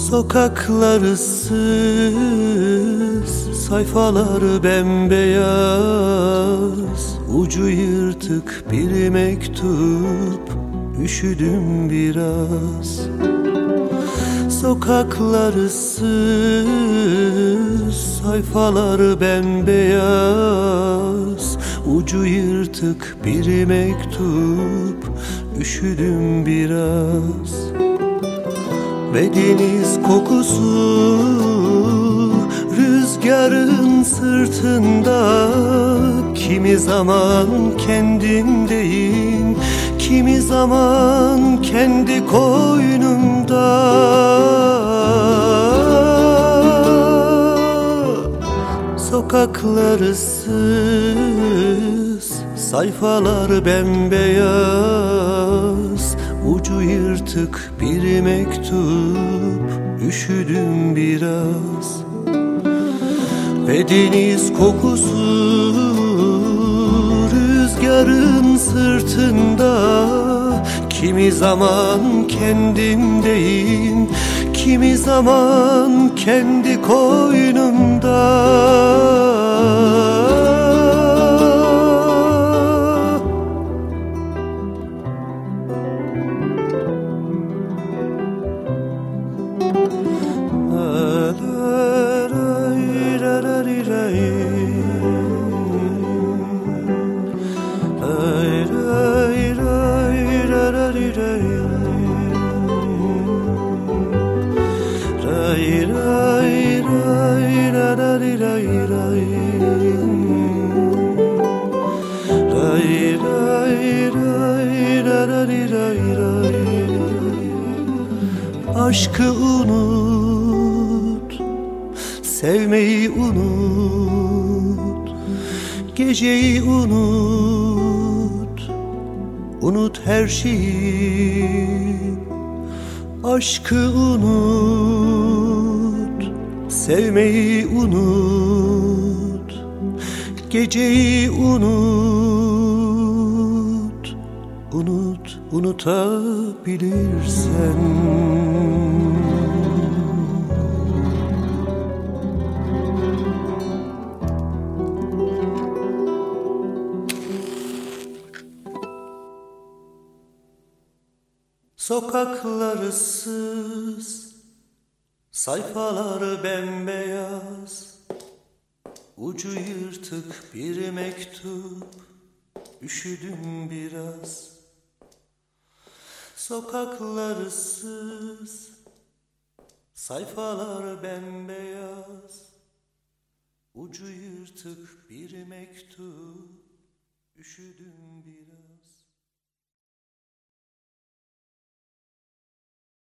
Sokaklar ıssız, sayfalar bembeyaz, ucu yırtık bir mektup, üşüdüm biraz. Sokaklar ıssız, sayfalar bembeyaz, ucu yırtık bir mektup, üşüdüm biraz. Ve deniz kokusu rüzgarın sırtında, kimi zaman kendimdeyim, kimi zaman kendi koynumda. Sokaklar ıssız, sayfalar bembeyaz, ucu yırtık bir mektup, üşüdüm biraz. Ve deniz kokusu rüzgarın sırtında, kimi zaman kendimdeyim, kimi zaman kendi koynumda. Aşkı unut, sevmeyi unut, geceyi unut, unut her şeyi. Aşkı unut, sevmeyi unut, geceyi unut, unut, unutabilirsen. Sokaklar ıssız, sayfalar bembeyaz, ucu yırtık bir mektup, üşüdüm biraz. Sokaklar ıssız, sayfalar bembeyaz, ucu yırtık bir mektup, üşüdüm biraz.